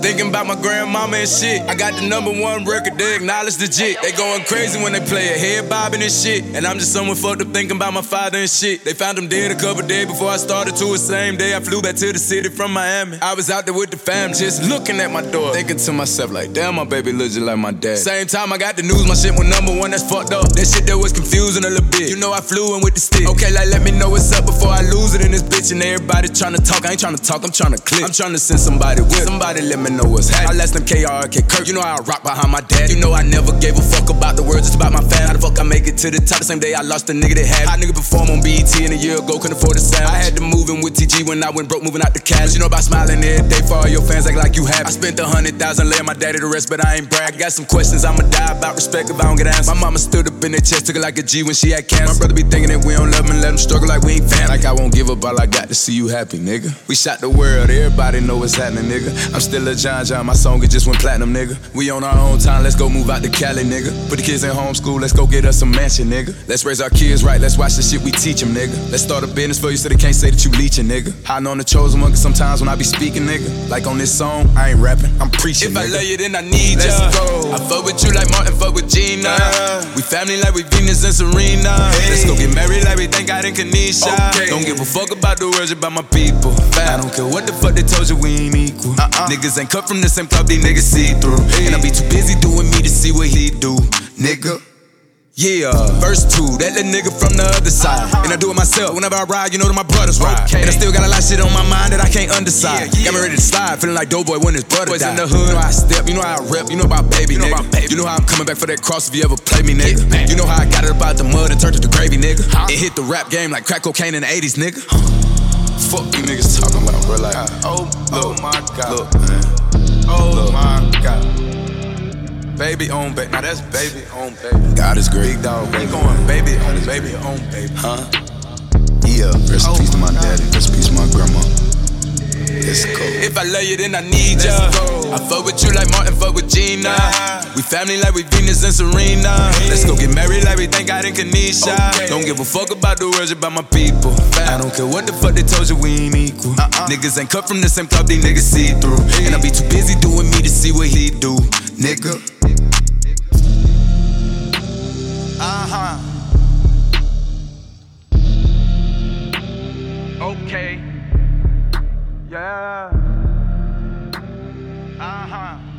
Thinking about my grandmama and shit. I got the #1 record, they acknowledge the jit. They going crazy when they play it, head bobbing and shit. And I'm just someone fucked up thinking about my father and shit. They found him dead a couple days before I started to the same day I flew back to the city from Miami. I was out there with the fam, just looking at my door, thinking to myself like, damn, my baby looks just like my dad. Same time I got the news, my shit went #1, that's fucked up. That shit that was confusing a little bit. You know I flew in with the stick. Okay, like let me know what's up before I lose it in this bitch. And everybody tryna talk, I ain't tryna talk, I'm tryna click. I'm tryna send somebody with. Somebody let me know what's happening. I last them KRK Kirk. You know how I rock behind my dad. You know I never gave a fuck about the words, just about my fan. How the fuck I make it to the top? The same day I lost a nigga that had. Hot nigga perform on BET and a year ago couldn't afford a sound. I had to move in with TG when I went broke, moving out the Cali. You know about smiling every day for all your fans, act like you happy. I spent 100,000 laying my daddy to rest, but I ain't brag. I got some questions I'ma die about respect if I don't get answers. My mama stood up in her chest, took it like a G when she had cancer. My brother be thinking that we don't love him and let him struggle like we ain't family. Like I won't give up, all I got to see you happy, nigga. We shot the world, everybody know what's happening, nigga. I'm still a John John, my song it just went platinum, nigga. We on our own time, let's go move out to Cali, nigga. Put the kids in homeschool, let's go get us some mansion, nigga. Let's raise our kids right, let's watch the shit we teach them, nigga. Let's start a business for you so they can't say that you leeching, nigga. Hiding on the chosen one, cause sometimes when I be speaking, nigga, like on this song, I ain't rapping, I'm preaching, if nigga. I love you, then I need ya. Let's go. I fuck with you like Martin fuck with Gina. We family like we Venus and Serena. Hey. Let's go get married like we thank God in Kanisha. Okay. Don't give a fuck about the words about my people. I don't care what the fuck they told you, we ain't equal. Niggas ain't cut from the same club, these niggas see through. Hey. And I be too busy doing me to see what he do, nigga. Yeah, verse 2, that little nigga from the other side. And I do it myself, whenever I ride, you know that my brothers ride. And I still got a lot of shit on my mind that I can't undecide. Got me ready to slide, feeling like Doughboy when his brother died. In the hood, you know how I step, you know how I rep, you know about baby, nigga. You know how I'm coming back for that cross if you ever play me, nigga. You know how I got it up out the mud and turned it to gravy, nigga. And hit the rap game like crack cocaine in the 80s, nigga. Fuck you niggas talking about, bro, like, oh my God. Look, man. Oh my God. Baby on baby, now that's baby on baby. God is great, big dog. Baby going baby on baby on baby, huh? Yeah, rest in peace to my daddy, rest in peace to my grandma. Let's go. If I love you, then I need ya. I fuck with you like Martin fuck with Gina. We family like we Venus and Serena. Let's go get married like we thank God in Kanisha. Don't give a fuck about the words about my people. I don't care what the fuck they told you, we ain't equal. Niggas ain't cut from the same club, these niggas see through. And I be too busy doing me to see what he do, nigga. Okay. Yeah.